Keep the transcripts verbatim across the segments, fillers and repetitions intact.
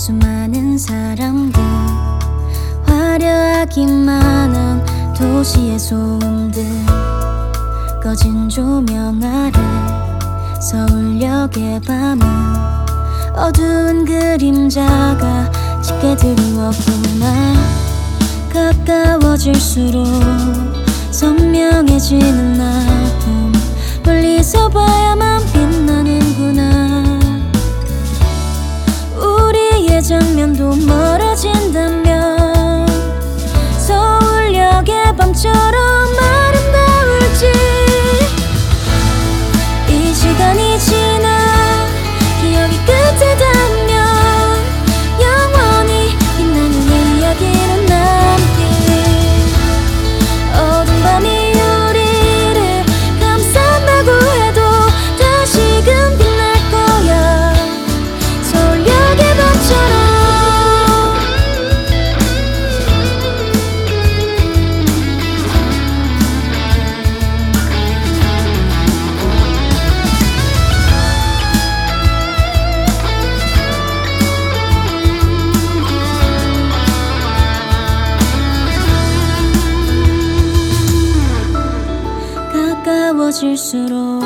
수많은 사람들, 화려하기만 한 도시의 소음들, 꺼진 조명 아래 서울역의 밤은 어두운 그림자가 짙게 드리웠구나. 가까워질수록 선명해지는 아픔, 멀리서 봐야만 빛나는구나. 우리의 장면도 멀어진다면 서울역의 밤처럼 아름다울지. 이 시간이 지나 기억이 끝에 닿으면 영원히 빛나는 이야기로 남길. 어두운 밤이 우리를 감싼다고 해도 다시금 빛날 거야, 서울역의 밤처럼. 가까워질수록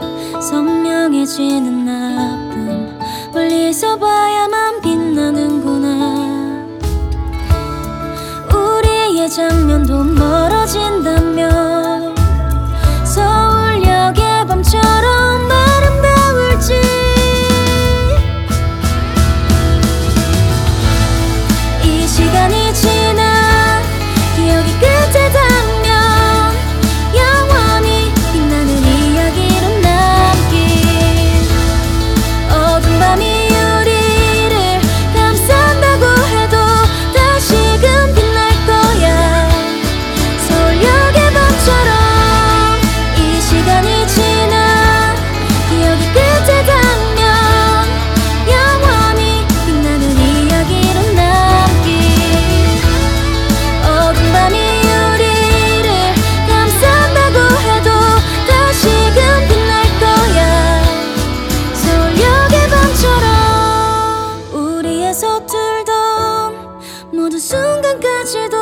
선명해지는 아픔, 멀리서 봐야만 빛나는구나. 우리의 장면도 멀어진다면 서울역의 밤처럼 아름다울지. 이 시간이 지나 기억이 끝에 닿으면 영원히 빛나는 이야기로 남길. 어두운 밤이 우리를 감싼다고 해도 다시금 빛날 거야, 서울역의 밤처럼. 이 시간이 지나 기억이 끝에 닿으면 영원히 빛나는 이야기로 남길. 어두운 밤이 우리를 감싼다고 해도 다시금 빛날 거야, 서울역의 밤처럼. 우리의 서툴던 모든 순간까지도